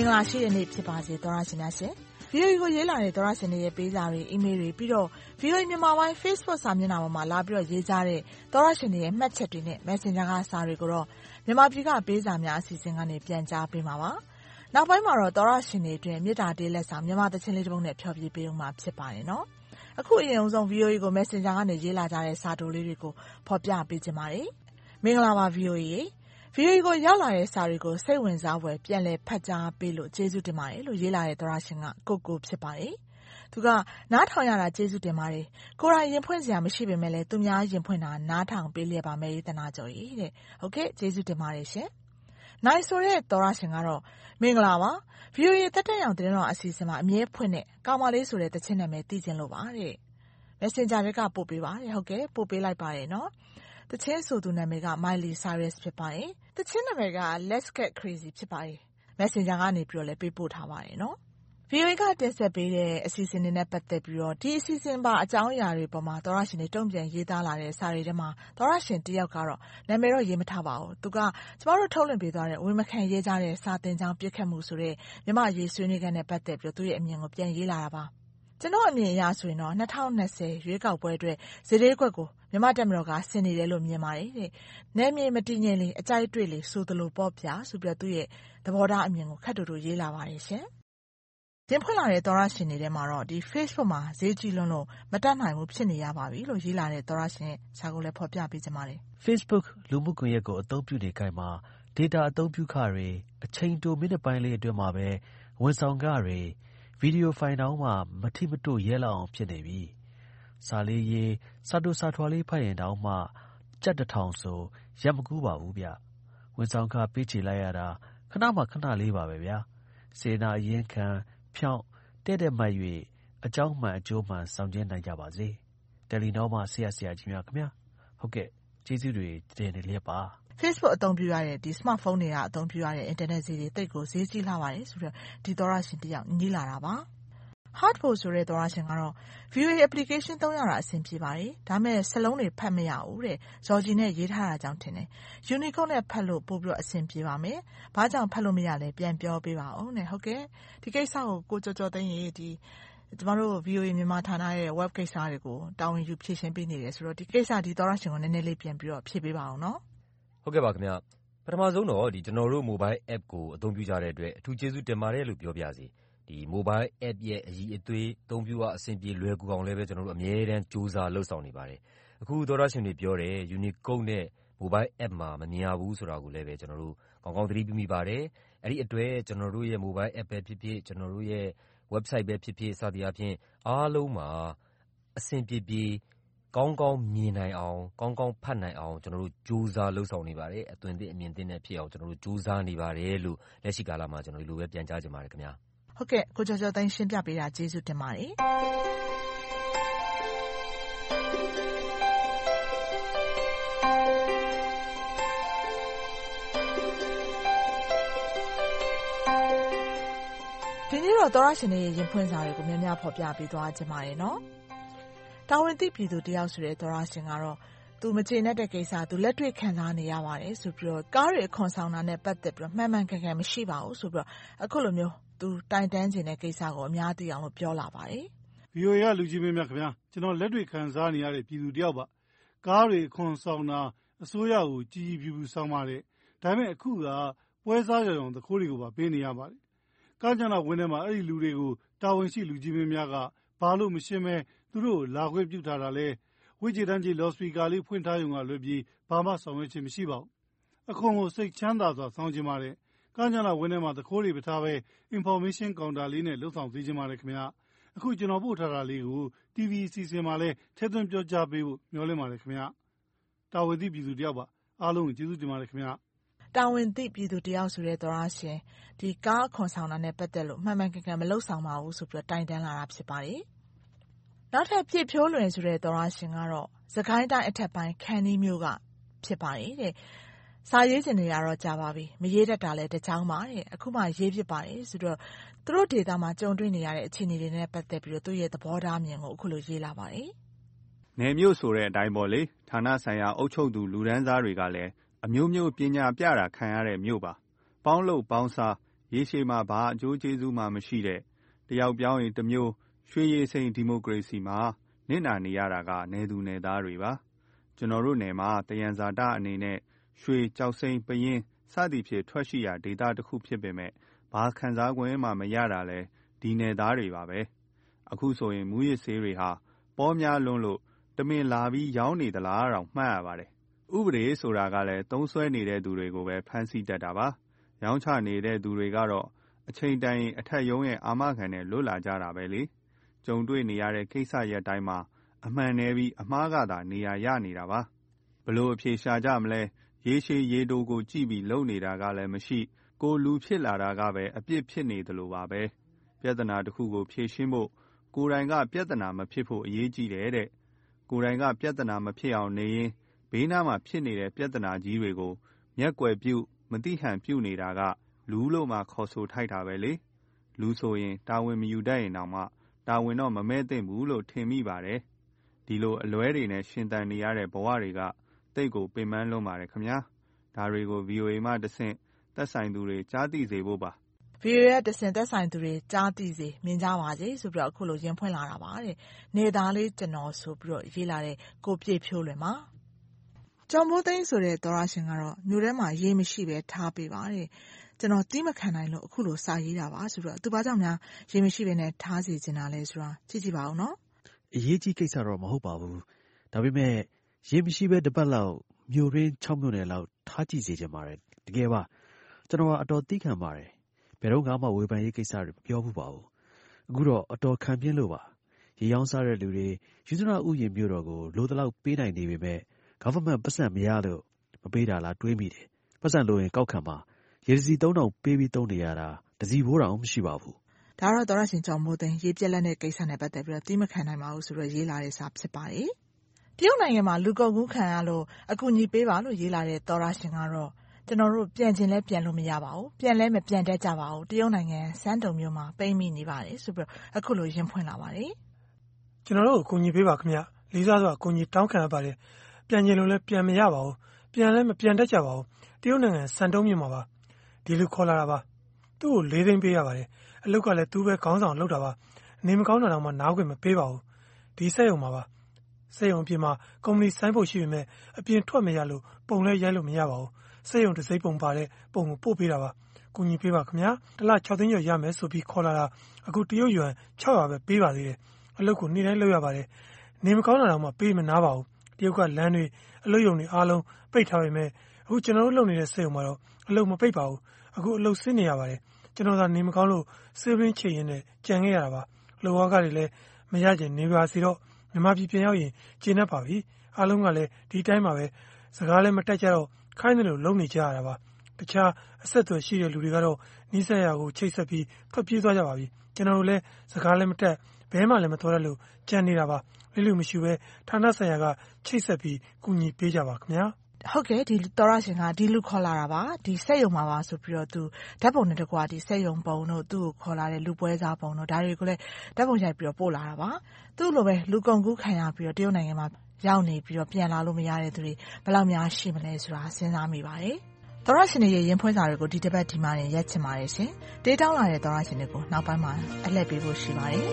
င်္ဂလာရှိတဲ့နေ့ဖြစ်ပါစေသောရရှင်များရှင် VOA ကိုရေးလာတဲ့သောရရှင်တွေရဲ့ပေးစာတွေအီးမေးလ်တွေပြီးတော့ VOA မြန်မာပိုင်း Facebook စာမျက်နှာပေါ်မှာလာပြီးတော့ရေးကြတဲ့သောရရှင်တွေရဲ့မှတ်ချက်တွေနဲ့ Messenger ကစာတွေကိုတော့မြန်မာပြည်ကပေးစာများအစီအစဉ်ကနေပြန်ကြားပေးမှာပါနောက်ပိုင်းမှာတော့သောရရှင်တွေအတွင်းမြေတားတေးလက်ဆောင်မြန်မာသချင်းလေးတစ်ပုဒ်နဲ့ဖြောပြပေးဦးမှာဖြစ်ပါတယ်နော်အခုအရင်ဆုံး VOA ကို Messenger ကနေရေးလာကြတဲ့စာတိုလေးတွေကိုဖော်ပြပေးကြပါမယ်မင်္ဂလာပါ VOA VOA ကိုရောက်လာတဲ့စာတွေကိုစိတ်ဝင်စားဖွယ်ပြန်လည်ဖတ်ကြားပေးလို့ကျေးဇူးတင်ပါတယ်လို့ရေးလာတဲ့သောရရှင်ကကိုဖြစ်ပါတယ်။သူကနားထောင်ရတာကျေးဇူးတင်ပါတယ်။ကိုယ်တိုင်ရင်ဖွင့်စရာမရှိပေမဲ့လည်းသူများရင်ဖွင့်တာနားထောင်ပေးလျက်ပါမယ်ရေးတနာကြော်ကြီးတဲ့။ဟုတ်ကဲ့ကျေးဇူးတင်ပါတယ်ရှင်။နိုင်ဆိုတဲ့သောရရှင်ကတော့မင်္ဂလာပါ။ VOA တက်တက်ရောင်တင်တော်အစီအစဉ်မှာအမြဲဖွင့်တဲ့ကောင်မလေးဆိုတဲ့တခြင်းနာမည်သိချင်လို့ပါတဲ့။ Messenger တွေကပို့ပေးပါတယ်ဟုတ်ကဲ့ပို့ပေးလိုက်ပါတယ်နော်။တချင်းဆိုသူနာမည်က Miley Cyrus ဖြစ်ပါတယ်။တချင်းနာမည်က Let's Get Crazy ဖြစ်ပါတယ်။ Messenger ကနေပြီးတော့လည်းပေးပို့ထားပါတယ်နော်။ VOA ကတင်ဆက်ပေးတဲ့အစီအစဉ်တွေနဲ့ပတ်သက်ပြီးတော့ဒီအစီအစဉ်ပါအကြောင်းအရာတွေပေါ်မှာသောရရှင်တွေတုံ့ပြန်ရေးသားလာတဲ့စာတွေထဲမှာသောရရှင်တယောက်ကတော့နာမည်တော့ရေးမထားပါဘူး။သူကကျမတို့ထုတ်လွှင့်ပေးသွားတဲ့ဝန်မခံရေးကြတဲ့စာသင်ကြောင်းပြည့်ခတ်မှုဆိုတဲ့မြမရေးဆွေးနွေးခန်းနဲ့ပတ်သက်ပြီးတော့သူ့ရဲ့အမြင်ကိုပြန်ရေးလာတာပါ။ကျွန်တော်အမြင်အရဆိုရင်တော့2020ရွေးကောက်ပွဲအတွက်ဇေဒီကွက်ကိုမြန်မာတက်မတော်ကဆင်နေတယ်လို့မြင်ပါတယ်တဲ့။နယ်မြေမတည်ငြိမ်လေအကြိုက်တွေ့လေဆိုသလိုပေါ့ဗျာဆိုပြီးတော့သူ့ရဲ့သဘောထားအမြင်ကိုခက်တူတူရေးလာပါတယ်ရှင်။တင်ဖွင့်လာတဲ့သောရရှင်တွေထဲမှာတော့ဒီ Facebook မှာဈေးကြီးလွန်းလို့မတတ်နိုင်ဘူးဖြစ်နေရပါပြီလို့ရေးလာတဲ့သောရရှင်ရဲ့စာကိုလည်းဖော်ပြပေးကြပါမယ်။ Facebook လူမှုကွန်ရက်ကိုအသုံးပြုနေကြမှာ data အသုံးပြုခတွေအချိန်တိုမိနစ်ပိုင်းလေးအတွင်းမှာပဲဝန်ဆောင်ခတွေဗီဒီယိုဖိုင်တောင်မှမထိမတို့ရဲလောက်အောင်ဖြစ်နေပြီစာလေးရေးစာတိုစာထွာလေးဖတ်ရင်တောင်မှကြက်1000ဆိုရက်မကူးပါဘူးဗျဝန်ဆောင်ခပေးချေလိုက်ရတာခဏမှခဏလေးပါပဲဗျာစေနာအရင်ခံဖြောင်းတဲ့မှတ်၍အကြောင်းမှန်အကျိုးမှန်ဆောင်ကျင်းနိုင်ကြပါစေတယ်လီနောမှဆရာကြီးများခင်ဗျာဟုတ်ကဲ့ကျေးဇူးတွေတင်နေလျက်ပါ Facebook အသုံးပြုရတဲ့ဒီ smartphone တွေကအသုံးပြုရတဲ့ internet ဈေးတွေတိတ်ကိုဈေးကြီးလှပါတယ်ဆိုတော့ဒီသောရရှင်တယောက်ညီးလာတာပါ Hardphone ဆိုတဲ့သောရရှင်ကတော့ VOA application သုံးရတာအဆင်ပြေပါတယ်ဒါမဲ့စလုံးတွေဖတ်မရဘူးတဲ့ဇော်ဂျီနဲ့ရေးထားတာကြောင့်ထင်တယ် Unicode နဲ့ဖတ်လို့ပို့ပြီးတော့အဆင်ပြေပါမယ်ဘာကြောင့်ဖတ်လို့မရလဲပြန်ပြောပေးပါဦးနဲ့ဟုတ်ကဲ့ဒီကိစ္စကိုကိုကျော်သိန်းရေးဒီကျမတို့ VOA မြန်မာဌာနရဲ့ web ကိစ္စတွေကိုတာဝန်ယူဖြည့်ရှင်းပေးနေတယ်ဆိုတော့ဒီကိစ္စဒီသောရရှင်ကိုနည်းနည်းလေးပြန်ပြီးတော့ဖြည့်ပေးပါအောင်နော်ဟုတ်ကဲ့ပါခင်ဗျပထမဆုံးတော့ဒီကျွန်တော်တို့ mobile app ကိုအသုံးပြုကြတဲ့အတွက်အထူးကျေးဇူးတင်ပါတယ်လို့ပြောပြစီဒီ mobile app ရဲ့အည်အသွေးအသုံးပြုအဆင်ပြေလွယ်ကူအောင်လည်းပဲကျွန်တော်တို့အမြဲတမ်းစူးစမ်းလှုပ်ဆောင်နေပါတယ်အခုသောရရှင်တွေပြောတယ် Unicode နဲ့ mobile app မှာမမြင်ရဘူးဆိုတာကိုလည်းပဲကျွန်တော်တို့ကောင်းကောင်းသတိပြုမိပါတယ်အဲ့ဒီအတွက်ကျွန်တော်တို့ရဲ့ mobile app ပဲဖြစ်ဖြစ်ကျွန်တော်တို့ရဲ့ website ပဲဖြစ်ဖြစ်စသည်အားဖြင့်အားလုံးမှာအဆင်ပြေကောင်းကောင်းမြင်နိုင်အောင်ကောင်းကောင်းဖတ်နိုင်အောင်ကျွန်တော်တို့စူးစမ်းလှုပ်ဆောင်နေပါတယ်အသွင်သစ်အမြင်သစ်နဲ့ဖြစ်အောင်ကျွန်တော်တို့စူးစမ်းနေပါတယ်လို့လက်ရှိကာလမှာကျွန်တော်ဒီလိုပဲပြန်ကြားချင်ပါတယ်ခင်ဗျာဟုတ်ကဲ့ကိုကျော်သိန်းရှင်းပြပေးတာကျေးဇူးတင်ပါတယ်ဒီနေ့တော့သောရရှင်တွေရဲ့ရင်ဖွင့်စာတွေကိုများများဖော်ပြပေးသွားခြင်းပါတယ်နော်တာဝန်သိပြည်သူတယောက်ဆိုတဲ့သောရရှင်ကတော့သူမကျေနပ်တဲ့ကိစ္စသူလက်တွေ့ခံစားနေရပါတယ်ဆိုပြီးတော့ကားတွေအခွန်ဆောင်တာနဲ့ပတ်သက်ပြီးတော့မှန်မှန်ကန်ကန်မရှိပါဘူးဆိုပြီးတော့အခုလိုမျိုးသူတိုင်တန်းခြင်းတဲ့ကိစ္စကိုအများသိအောင်လို့ပြောလာပါတယ်။ VOA ကလူကြီးမင်းများခင်ဗျာကျွန်တော်လက်တွေ့ခံစားနေရတဲ့ပြည်သူတယောက်ပါကားတွေအခွန်ဆောင်တာအစိုးရကိုကြီးကြီးပြူပြူဆောင်ပါတယ်ဒါပေမဲ့အခုကပွဲစားကြောင်တခိုးတွေကိုပါပေးနေရပါတယ်ကားကြနာဝင်းထဲမှာအဲ့ဒီလူတွေကိုတာဝန်ရှိလူကြီးမင်းများကဘာလို့မရှင်းမဲသူတို့လာခွင့်ပြုထားတာလဲဝိဂျီတန်းကြီးလော်စပီကာလေးဖွင့်ထားရုံကလွယ်ပြီးဘာမှဆောင်ရွက်ခြင်းမရှိပါဘူးအခွန်ကိုစိတ်ချမ်းသာစွာဆောင်ခြင်းပါတယ်ကားကြနာဝင်းထဲမှာတခိုးတွေပထားပဲ information counter လေးနဲ့လှုပ်ဆောင်သေးခြင်းပါတယ်ခင်ဗျာအခုကျွန်တော်ပို့ထားတာလေးကို TV အစီအစဉ်မှာလည်းထည့်သွင်းပြောကြားပေးဖို့မျှော်လင့်ပါတယ်ခင်ဗျာတာဝန်သိပြည်သူတယောက်ပါအားလုံးကိုကျေးဇူးတင်ပါတယ်ခင်ဗျာတာဝန်သိပြည်သူတယောက်ဆိုတဲ့သောရရှင်ဒီကားအခွန်ဆောင်တာနဲ့ပတ်သက်လို့မှန်မှန်ကန်ကန်မလှုပ်ဆောင်ပါဘူးဆိုပြီးတော့တိုင်တန်းလာတာဖြစ်ပါတယ်နောက်ထပ်ပြည့်ဖြိုးလွင်ဆိုတဲ့သောရရှင်ကတော့စကိုင်းတိုင်းအထက်ပိုင်းခန်းနီးမျိုးကဖြစ်ပါတယ်တဲ့စာရေးချင်နေရတော့ကြာပါပြီမရေးတတ်တာလဲတချောင်းပါတဲ့အခုမှရေးဖြစ်ပါတယ်ဆိုတော့သူတို့ဒေတာမှာကြုံတွေ့နေရတဲ့အခြေအနေတွေနဲ့ပတ်သက်ပြီးတော့သူ့ရဲ့သဘောထားမြင်ကိုအခုလိုရေးလာပါတယ်နယ်မြို့ဆိုတဲ့အတိုင်းပေါ့လေဌာနဆိုင်ရာအုပ်ချုပ်သူလူဒန်းစားတွေကလည်းအမျိုးမျိုးပညာပြတာခံရတဲ့မြို့ပါပေါင်းလို့ပေါင်းစားရရေရှည်မှာဘာအကျိုးကျေးဇူးမှမရှိတဲ့တယောက်ပြောင်းရင်တစ်မျိုးရွှေရည်စိန်ဒီမိုကရေစီမှာနစ်နာနေရတာကနယ်သူနယ်သားတွေပါကျွန်တော်တို့နယ်မှာတယံဇာတအနေနဲ့ရွှေကြောက်စိန်ပယင်းစသည်ဖြင့်ထွက်ရှိရာဒေသတစ်ခုဖြစ်ပေမဲ့ဘာခံစား권မှမရတာလဲဒီနယ်သားတွေပါပဲအခုဆိုရင်မူရစ်ဆေးတွေဟာပေါများလွန်းလို့တမင်လာပြီးရောင်းနေသလားတော့မှတ်ရပါတယ်ဥပဒေဆိုတာကလည်းသုံးဆွဲနေတဲ့သူတွေကိုပဲဖမ်းဆီးတတ်တာပါရောင်းချနေတဲ့သူတွေကတော့အချိန်တန်ရင်အထက်ရုံးရဲ့အာမခံနဲ့လွတ်လာကြတာပဲလေကြုံတွေ့နေရတဲ့ကိစ္စရပ်တိုင်းမှာအမှန်နဲ့ပြီးအမှားကသာနေရာရနေတာပါဘလို့အဖြေရှာကြမလဲရေရှည်ရေတိုကိုကြည့်ပြီးလုံနေတာကလည်းမရှိကိုလူဖြစ်လာတာကပဲအပြစ်ဖြစ်နေသလိုပါပဲပြဿနာတစ်ခုကိုဖြေရှင်းဖို့ကိုယ်တိုင်ကပြဿနာမဖြစ်ဖို့အရေးကြီးတယ်တဲ့ကိုယ်တိုင်ကပြဿနာမဖြစ်အောင်နေရင်ဘေးနားမှာဖြစ်နေတဲ့ပြဿနာကြီးတွေကိုမျက်ကွယ်ပြုမတိဟန်ပြုနေတာကလူလို့မှခေါ်ဆိုထိုက်တာပဲလေလူဆိုရင်တာဝန်မယူတတ်ရင်တောင်မှတာဝန်တော့မမဲသင့်ဘူးလို့ထင်မိပါတယ်ဒီလိုအလွဲတွေနဲ့ရှင်သန်နေရတဲ့ဘဝတွေကတိတ်ကိုပင်ပန်းလွန်းပါတယ်ခင်ဗျာဒါတွေကို VOA မှတဆင့်သက်ဆိုင်သူတွေကြားသိစေဖို့ပါ VOA ရဲ့တဆင့်သက်ဆိုင်သူတွေကြားသိစေမြင်ကြပါစေဆိုပြီးတော့အခုလိုရင်ဖွင့်လာတာပါတဲ့နေသားလေးကျွန်တော်ဆိုပြီးတော့ရေးလာတဲ့ကိုပြည့်ဖြိုးလွင်ပါကျော်မိုးသိန်းဆိုတဲ့သောရရှင်ကတော့မြို့ထဲမှာရေးမရှိပဲထားပေးပါတယ်ကျွန်တော်တီးမခံနိုင်လို့အခုလိုစာရေးတာပါဆိုတော့သူဘာကြောင့်များရေးမရှိပဲနဲ့ထားစီချင်တာလဲဆိုတာကြည့်ကြည့်ပါဦးနော်အရေးကြီးကိစ္စတော့မဟုတ်ပါဘူးဒါပေမဲ့ရေးမရှိပဲတစ်ပတ်လောက်မြို့ရင်း6မြို့နယ်လောက်ထားကြည့်စေချင်ပါတယ်တကယ်ပါကျွန်တော်အတော်တီးခံပါတယ်ဘယ်တော့မှဝေဖန်ရေးကိစ္စတွေမပြောဘူးပါဘူးအခုတော့အတော်ခံပြင်းလို့ပါရေရောင်းစားတဲ့လူတွေယူဇနာဥယျာဉ်မြို့တော်ကိုလိုတလောက်ပေးနိုင်နေပေမဲ့ government ပတ်စံမရလို့မပေးတာလားတွေးမိတယ်ပတ်စံလိုရင်ကောက်ခံပါရေစီ3000ပေးပြီးသုံးနေရတာတစီဘိုးတောင်မရှိပါဘူးဒါတော့သောရရှင်ကျော်မိုးသိန်းရေးပြက်လက်တဲ့ကိစ္စနဲ့ပတ်သက်ပြီးတော့တီးမခံနိုင်ပါဘူးဆိုတော့ရေးလာတဲ့စာဖြစ်ပါတယ်တရုတ်နိုင်ငံမှာလူကုန်ကူးခံရလို့အကူအညီပေးပါလို့ရေးလာတဲ့သောရရှင်ကတော့ကျွန်တော်တို့ပြန်ခြင်းလဲပြန်လို့မရပါဘူးပြန်လဲမပြန်တတ်ကြပါဘူးတရုတ်နိုင်ငံစန်းတုံမြို့မှာပိတ်မိနေပါတယ်ဆိုပြီးတော့အခုလိုရင်ဖွင့်လာပါတယ်ကျွန်တော်တို့အကူအညီပေးပါခင်ဗျလေးစားစွာအကူအညီတောင်းခံရပါတယ်ပြန်ခြင်းလို့လဲပြန်မရပါဘူးပြန်လဲမပြန်တတ်ကြပါဘူးတရုတ်နိုင်ငံစန်းတုံမြို့မှာပါဒီလူခေါ်လာတာပါသူ့ကို4သိန်းပေးရပါတယ်အလုပ်ကလည်းသူပဲခေါင်းဆောင်လုပ်တာပါနေမကောင်းတာတော့မှနားခွင့်မပေးပါဘူးဒီစက်ရုံမှာပါစက်ရုံအပြင်မှာကုမ္ပဏီဆိုင်းဖို့ရှိပေမဲ့အပြင်ထွက်မရလို့ပုံလဲရိုက်လို့မရပါဘူးစက်ရုံတစ်စိမ့်ပုံပါတဲ့ပုံကိုပို့ပေးတာပါကူညီပေးပါခင်ဗျာတစ်လ6သိန်းကျော်ရမယ်ဆိုပြီးခေါ်လာတာအခုတရုတ်ယွမ်600ပဲပေးပါသေးတယ်အလုပ်ကိုနေ့တိုင်းလုပ်ရပါတယ်နေမကောင်းတာတော့မှပေးမနာပါဘူးတရုတ်ကလမ်းတွေအလုပ်ရုံတွေအားလုံးပိတ်ထားပေမဲ့အခုကျွန်တော်တို့လုပ်နေတဲ့စက်ရုံမှာတော့အလုပ်မပိတ်ပါဘူးအခုအလုပ်ဆင်းနေရပါတယ်ကျွန်တော်ကနေမကောင်းလို့ဆေးရင်းချေရင်နဲ့ကြံခဲ့ရတာပါလောကတွေလည်းမရကျင်နေပါစီတော့မြန်မာပြည်ပြန်ရောက်ရင်ကျင်းတတ်ပါပြီအားလုံးကလည်းဒီတိုင်းပါပဲစကားလည်းမတက်ကြတော့ခိုင်းတယ်လို့လုံနေကြရတာပါတခြားအဆက်အသွယ်ရှိတဲ့လူတွေကတော့နီးစပ်ရာကိုချိတ်ဆက်ပြီးထွက်ပြေးသွားကြပါပြီကျွန်တော်တို့လည်းစကားလည်းမတက်ဘဲမှလည်းမတော်ရလို့ကြံနေတာပါလူမရှိပဲဌာနဆိုင်ရာကချိတ်ဆက်ပြီးကူညီပေးကြပါခင်ဗျာဟုတ်ကဲ့ဒီသောရရှင်ကဒီလူခေါ်လာတာပါဒီစက်ရုံမှာပါဆိုပြီးတော့သူဓာတ်ပုံနဲ့တကွာဒီစက်ရုံပုံတို့သူ့ကိုခေါ်လာတဲ့လူပွဲစားပုံတို့ဒါတွေကိုလည်းဓာတ်ပုံရိုက်ပြီးတော့ပို့လာတာပါသူ့လိုပဲလူကုန်ကူးခံရပြီးတော့တရုတ်နိုင်ငံမှာရောက်နေပြီးတော့ပြန်လာလို့မရတဲ့သူတွေဘယ်လောက်များရှိမလဲဆိုတာစဉ်းစားမိပါတယ်သောရရှင်ရဲ့ရင်ဖွင့်စာတွေကိုဒီတစ်ပတ်ဒီမှာရင်ရက်ချင်ပါတယ်ရှင်တေးတောင်းလာတဲ့သောရရှင်တွေကိုနောက်ပိုင်းမှာအလှည့်ပေးဖို့ရှိပါတယ်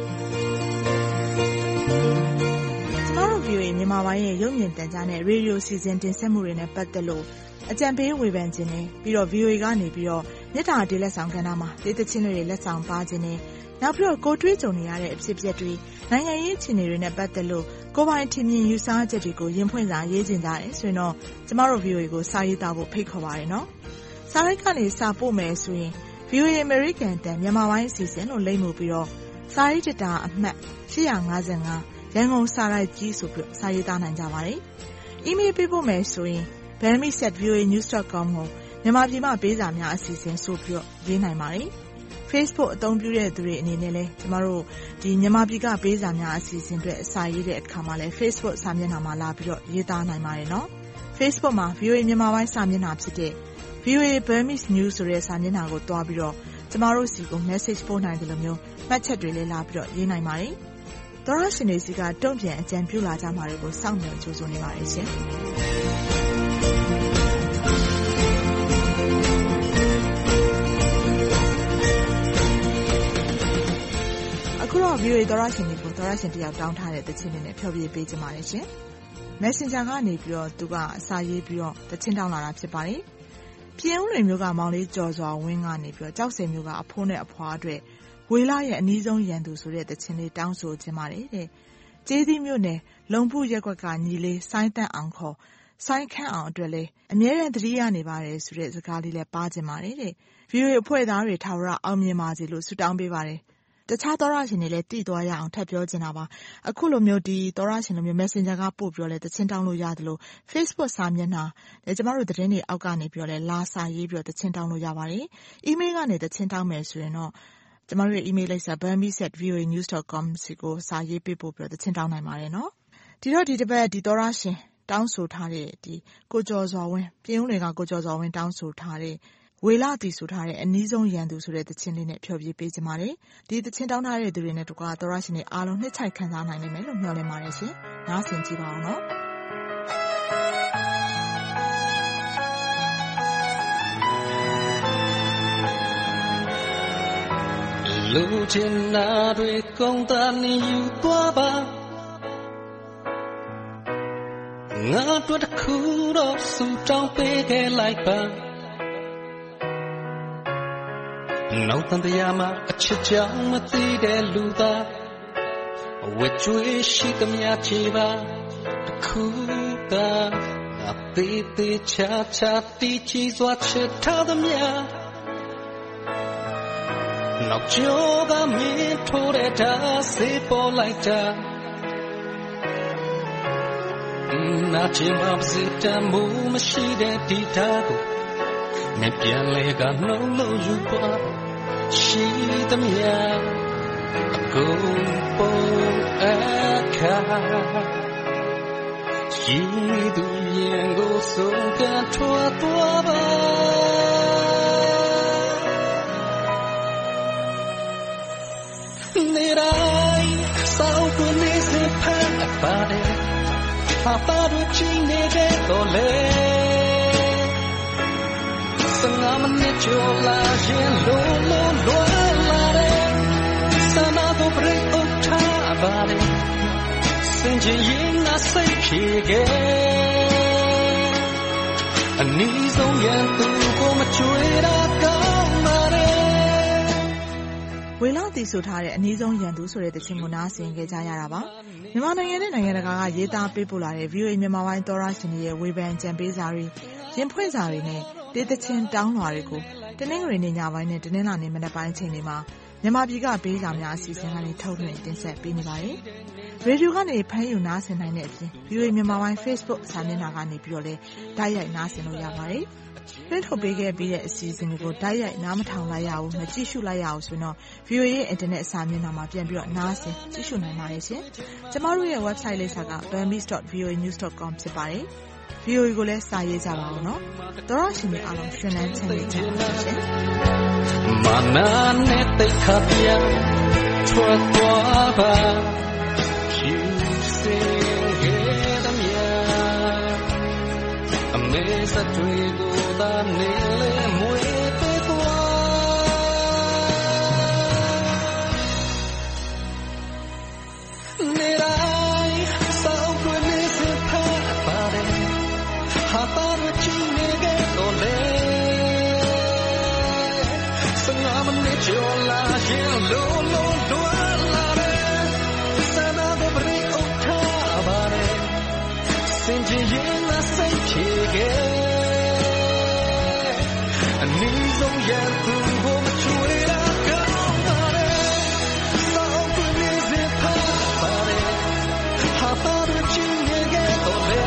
ကျွန်တော်တို့ VOA မြန်မာပိုင်းရဲ့ရုပ်မြင်သံကြားနဲ့ရေဒီယိုစီစဉ်တင်ဆက်မှုတွေနဲ့ပတ်သက်လို့အကြံပေးဝေဖန်ခြင်းနဲ့ပြီးတော့ VOA ကနေပြီးတော့မြစ်တာဒေးလက်ဆောင်ကဏ္ဍမှာဒေသချင်းတွေလက်ဆောင်ပါခြင်းနဲ့နောက်ပြီးတော့ကိုတွေးကြုံနေရတဲ့အဖြစ်အပျက်တွေနိုင်ငံရေးအခြေအနေတွေနဲ့ပတ်သက်လို့ကိုပိုင်ထင်မြင်ယူဆချက်တွေကိုရင်ဖွင့်စာရေးခြင်းကြတယ်ဆိုရင်တော့ကျမတို့ VOA ကိုစာရေးသားဖို့ဖိတ်ခေါ်ပါရနော်စာရိုက်ကနေစာပို့မယ်ဆိုရင် VOA American တန်မြန်မာပိုင်းအစီအစဉ်လို့လိမ့်မှုပြီးတော့စာရေးတတာအမှတ်855ရန်ကုန်စာရိုက်ကြီးဆိုပြီးစာရေးသားနိုင်ကြပါတယ်။ email ပေးဖို့မယ်ဆိုရင် bami@voanews.com ကိုမြန်မာပြည်မှာပေးစာများအစီအစဉ်ဆိုပြီးရေးနိုင်ပါတယ်။ Facebook အသုံးပြုတဲ့သူတွေအနေနဲ့လည်းကျမတို့ဒီမြန်မာပြည်ကပေးစာများအစီအစဉ်တွေအစာရေးတဲ့အခါမှာလည်း Facebook စာမျက်နှာမှာလာပြီးတော့ရေးသားနိုင်ပါတယ်နော်။ Facebook မှာ VOA မြန်မာပိုင်းစာမျက်နှာဖြစ်တဲ့ VOA Burmese News ဆိုတဲ့စာမျက်နှာကိုတွားပြီးတော့ကျမတို့စီကို message ပို့နိုင်တယ်လို့မျိုးမှတ်ချက်တွေလည်းလာပြီးတော့ရေးနိုင်ပါတယ်။သောရရှင်တွေစီကတုံ့ပြန်အကြံပြုလာကြမှာတွေကိုစောင့်မျှော်ကြိုးစားနေပါတယ်ရှင်။ VOA သောရရှင်တွေကိုသောရရှင်တယောက်တောင်းထားတဲ့သချင်းလေးနဲ့ဖျော်ဖြေပေးကြပါမယ်ရှင်။ Messenger ကနေပြီးတော့သူကစာရေးပြီးတော့သချင်းတောင်းလာတာဖြစ်ပါတယ်။ပြင်ဦးလွင်မျိုးကမောင်လေးကျော်စွာဝင်းကနေပြီးတော့ကြောက်စင်မျိုးကအဖိုးနဲ့အဖွားအတွက်ဝေလာရဲ့အနီးဆုံးရန်သူဆိုတဲ့သချင်းလေးတောင်းဆိုခြင်းပါတယ်တဲ့။ကျေးသီးမျိုးနယ်လုံဖူရက်ကွက်ကညီလေးဆိုင်းတန့်အောင်ခေါ်ဆိုင်းခန့်အောင်အတွက်လည်းအမြဲတမ်းသတိရနေပါတယ်ဆိုတဲ့စကားလေးလည်းပါခြင်းပါတယ်တဲ့။ VOA အဖွဲ့သားတွေထာဝရအောင်မြင်ပါစေလို့ဆုတောင်းပေးပါတယ်။တခြားသောရရှင်တွေလည်းတည်သွားရအောင်ထပ်ပြောချင်တာပါ။အခုလိုမျိုးဒီသောရရှင်လိုမျိုး Messenger ကပို့ပြီးတော့လည်းသချင်းတောင်းလို့ရတယ်လို့ Facebook စာမျက်နှာလည်းကျမတို့သတင်းတွေအောက်ကနေပြီးတော့လည်းလာစာရေးပြီးတော့သချင်းတောင်းလို့ရပါတယ်။ Email ကနေသချင်းတောင်းမယ်ဆိုရင်တော့ကျမတို့ရဲ့ email လိပ်စာ bambi@voanews.com စီကိုစာရေးပေးပို့ပြီးတော့သချင်းတောင်းနိုင်ပါတယ်နော်။ဒီတော့ဒီတစ်ပတ်ဒီသောရရှင်တောင်းဆိုထားတဲ့ဒီကိုကျော်စွာဝင်းပြင်ဦးတွေကကိုကျော်စွာဝင်းတောင်းဆိုထားတဲ့ဝေလာတီဆိုထားတဲ့အနီးဆုံးရန်သူဆိုတဲ့သချင်းလေးနဲ့ဖျော်ဖြေပေးကြပါမယ်။ဒီသချင်းတောင်းထားတဲ့သူတွေနဲ့တကွာသောရရှင်တွေအားလုံးနှစ်ချိုက်ခံစားနိုင်လိမ့်မယ်လို့မျှော်လင့်ပါတယ်ရှင်။နားဆင်ကြည့်ပါအောင်နော်။လူချင်နာတွေကုန်တာနေယူသွားပါငါတို့တစ်ခုတော့စူတောင်းပေးခဲ့လိုက်ပါနောက်တန်တရားမှာအချစ်ကြောင့်မသိတဲ့လူသားအဝတ်ကျွေးရှိသမျှချေပါတစ်ခုသာအသေးသေးချာချာတီးချီစွာချစ်ထားသမျှနောက်ကျော်ကမင်းထိုးတဲ့ဓာတ်စေးပေါ်လိုက်တာနာချင်ပါစေတမှုမရှိတဲ့ဒီဓာတ်ကိုမပြန်လေကနှုတ်လို့ယူပါရှိသမျှအကုန်ပုံအခါရှိသူရင်ကိုဆုံးကထွက်သွားပါနေတိုင်းစောက်ကိုနေစေဖန်ပါတယ်ဟာပါတို့ချင်းနေတဲ့တော့လေ15မိနစ်ကျော်လာရင်လုံးလုံးလွားလာတယ်စနာကိုပြို့ထားပါတယ်စင်ချင်းရင်ငါစိတ်ဖြေခဲ့အနည်းဆုံးရန်သူကိုမချွေတာကောင်းပါတယ်ဝေလာတီဆိုထားတဲ့အနည်းဆုံးရန်သူဆိုတဲ့သချင်းကိုနားဆင်ခဲ့ကြရတာပါမြန်မာနိုင်ငံနဲ့နိုင်ငံတကာကရေးသားပေးပို့လာတဲ့ VOA မြန်မာပိုင်းသောရရှင်တွေရဲ့ဝေဖန်ကြံပေးစာတွေရင်ဖွင့်စာတွေနဲ့တေးသချင်းတောင်းလွှာတွေကိုတနင်္ဂနွေနေ့ညပိုင်းနဲ့တနင်္လာနေ့မနက်ပိုင်းချိန်တွေမှာမြန်မာပြည်ကပေးစာများအစီအစဉ်ကနေထုတ်လွှင့်တင်ဆက်ပေးနေပါတယ်။ရေဒီယိုကနေဖမ်းယူနားဆင်နိုင်တဲ့အပြင် VOA မြန်မာပိုင်း Facebook စာမျက်နှာကနေပြီးတော့လည်းတိုက်ရိုက်နားဆင်လို့ရပါတယ်။လွှင့်ထုတ်ပေးခဲ့ပြီးတဲ့အစီအစဉ်တွေကိုတိုက်ရိုက်နားမထောင်လိုက်ရဘူးမကြည့်ရှုလိုက်ရအောင်ဆိုတော့ VOA ရဲ့ Internet စာမျက်နှာမှာပြန်ပြီးတော့နားဆင်ကြည့်ရှုနိုင်ပါတယ်ရှင်။ကျမတို့ရဲ့ website လိပ်စာက bambis.voanews.com ဖြစ်ပါတယ်။ VOA ကိုလည်းစာရေးကြပါဦးနော်။သောရရှင်တွေအားလုံးရှင်လန်းချမ်းမြေ့ကြပါစေ။မာနနဲ့တိတ်ခါပြထွက်သွားပါဖြူစင်ခဲ့သမျှအမေစတွေကိုသာနေလေမွေပေးသွားနေတိုင်းစောက်ကိုနေစေဖတ်ပါတယ်ဟာပါရချီနေကတော့လေ15မိနစ်ကျော်လာရင်လုံးလုံးလွားလာတယ်စနာကိုပြို့ထားပါတယ်စင်ကြီးရင်ငါစိတ်ဖြေခဲ့အနည်းဆုံးရန်သူကိုမချွေတာကောင်းပါတယ်စောက်ကိုနေစေဖတ်ပါတယ်ဟာပါရချီနေကတော့လေ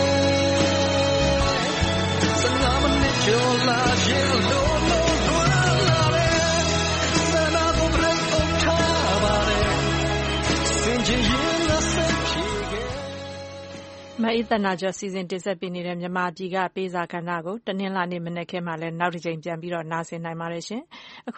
15မိနစ်ကျော်လာရင်လုံးလုံးလွားလာတယ်စနာကိုပြို့ထားပါတယ်စင်ကြီးရင်ငါစိတ်ဖြေခဲ့မအေးသနာကျော်စီစဉ်တင်ဆက်ပေးနေတဲ့မြန်မာပြည်ကပေးစာကဏ္ဍကိုတနင်္လာနေ့မနက်ခင်းမှာလည်းနောက်တစ်ချိန်ပြန်ပြီးတော့နားဆင်နိုင်ပါတယ်ရှင်။